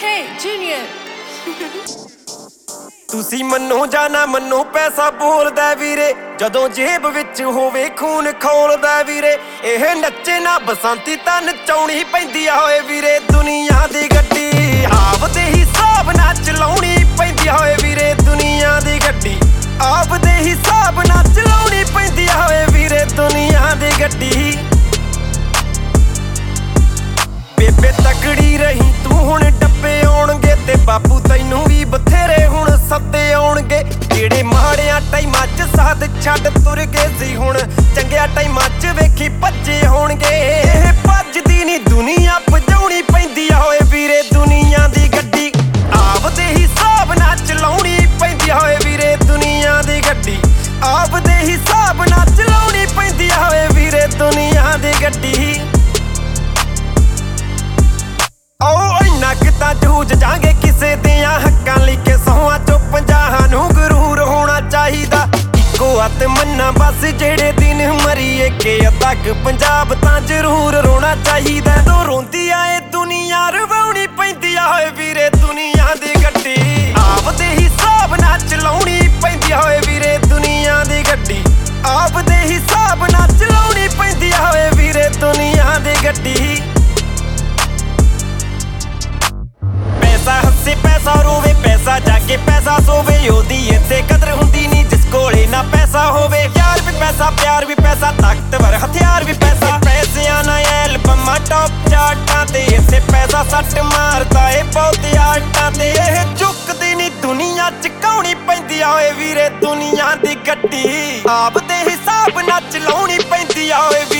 Hey, Junior. ਤੁਸੀਂ ਮੰਨੋ ਜਾਂ ਨਾ ਮੰਨੋ ਪੈਸਾ ਬੋਲਦਾ ਵੀਰੇ, ਜਦੋਂ ਜੇਬ ਵਿੱਚ ਹੋਵੇ ਖੂਨ ਖੋਲਦਾ ਵੀਰੇ। ਇਹ ਨੱਚੇ ਨਾ ਬਸੰਤੀ ਤਾਂ ਨਚਾਉਣੀ ਪੈਂਦੀ ਆ ਓਏ ਵੀਰੇ। ਦੁਨੀਆ ਦੀ ਗੱਡੀ ਆਪਦੇ ਹਿਸਾਬ ਨਾਲ ਚਲਾਉਣੀ ਪੈਂਦੀ ਆ ਓਏ ਵੀਰੇ। ਦੁਨੀਆ ਦੀ ਗੱਡੀ ਆਪਦੇ ਹਿਸਾਬ ਨਾਲ ਚਲਾਉਣੀ ਪੈਂਦੀ ਆ ਓਏ ਵੀਰੇ। ਦੁਨੀਆ ਦੀ ਗੱਡੀ ਬੇਬੇ ਤਕੜੀ ਰਹੀ ਤੂੰ, ਹੁਣ ਡੱਬੇ ਆਉਣਗੇ ਤੇ ਬਾਪੂ ਤੈਨੂੰ ਵੀ ਬਥੇਰੇ ਹੁਣ ਸੱਦੇ ਆਉਣਗੇ। ਜਿਹੜੇ ਮਾੜਿਆਂ ਟਾਈਮਾਂ 'ਚ ਸਾਥ ਛੱਡ ਤੁਰ ਗਏ ਸੀ, ਹੁਣ ਚੰਗਿਆਂ ਟਾਈਮਾਂ 'ਚ ਵੇਖੀ ਭੱਜੇ ਹੋਣਗੇ। ਇਹ ਭੱਜਦੀ ਨੀ ਦੁਨੀਆ, ਭਜਾਉਣੀ ਪੈਂਦੀ ਆ ਓਏ ਵੀਰੇ। ਦੁਨੀਆ ਦੀ ਗੱਡੀ ਆਪਦੇ ਹਿਸਾਬ ਨਾਲ ਚਲਾਉਣੀ ਪੈਂਦੀ ਆ ਓਏ ਵੀਰੇ। ਦੁਨੀਆ ਦੀ ਗੱਡੀ ਆਪਦੇ ਹਿਸਾਬ ਨਾਲ ਚਲਾਉਣੀ ਪੈਂਦੀ ਆ ਓਏ ਵੀਰੇ। ਦੁਨੀਆ ਦੀ ਗੱਡੀ ਤਾਂ ਜੂਝ ਜਾਗੇ ਕਿਸੇ ਦੀਆਂ ਹੱਕਾਂ ਲਈ ਕਿ 100 ਚੋਂ 50 ਨੂੰ ਗਰੂਰ ਹੋਣਾ ਚਾਹੀਦਾ। ਇੱਕੋ ਹੱਥ ਮੰਨਾ ਬਸ ਜਿਹੜੇ ਦਿਨ ਮਰੀਏ, ਕਿ ਤੱਕ ਪੰਜਾਬ ਤਾਂ ਜ਼ਰੂਰ ਰੋਣਾ ਚਾਹੀਦਾ। ਤੂੰ ਰੋਂਦੀ ਆਏ ਦੁਨੀਆ ਰਵਾਉਣੀ ਪੈਂਦੀ ਆ ਓਏ ਵੀਰੇ। ਦੁਨੀਆ ਦੀ ਗੱਡੀ ਆਪਦੇ ਹਿਸਾਬ ਨਾਲ ਚਲਾਉਣੀ ਪੈਂਦੀ ਆ ਓਏ ਵੀਰੇ। ਦੁਨੀਆ ਦੀ ਗੱਡੀ ਆਪਦੇ ਹਿਸਾਬ ਨਾਲ ਚਲਾਉਣੀ ਪੈਂਦੀ ਆ ਓਏ ਵੀਰੇ। ਦੁਨੀਆ ਦੀ ਗੱਡੀ ਪੈਸਾ ਹੱਸੇ ਪੈਸਾ ਰੋਵੇ, ਪੈਸਾ ਜਾਗੇ ਪੈਸਾ ਸੋਵੇ। ਉਹਦੀ ਇੱਥੇ ਕਦਰ ਹੁੰਦੀ ਨੀ ਜਿਸ ਕੋਲੇ ਨਾ ਪੈਸਾ ਹੋਵੇ। ਯਾਰ ਵੀ ਪੈਸਾ, ਪਿਆਰ ਵੀ ਪੈਸਾ, ਤਾਕਤਵਰ ਹਥਿਆਰ ਵੀ ਪੈਸਾ। ਪੈਸਿਆਂ ਨਾਲ ਐਲਬਮਾਂ ਟੌਪ ਚਾਰਟਾਂ ਤੇ, ਇੱਥੇ ਪੈਸਾ ਸੱਟ ਮਾਰਦਾ ਏ ਬਹੁਤ ਆਰਟਾਂ ਤੇ। ਇਹ ਝੁਕਦੀ ਨੀ ਦੁਨੀਆ, ਚਕਾਉਣੀ ਪੈਂਦੀ ਆ ਓਏ ਵੀਰੇ। ਦੁਨੀਆ ਦੀ ਗੱਡੀ ਆਪਦੇ ਹਿਸਾਬ ਨਾਲ ਚਲਾਉਣੀ ਪੈਂਦੀ ਆ ਓਏ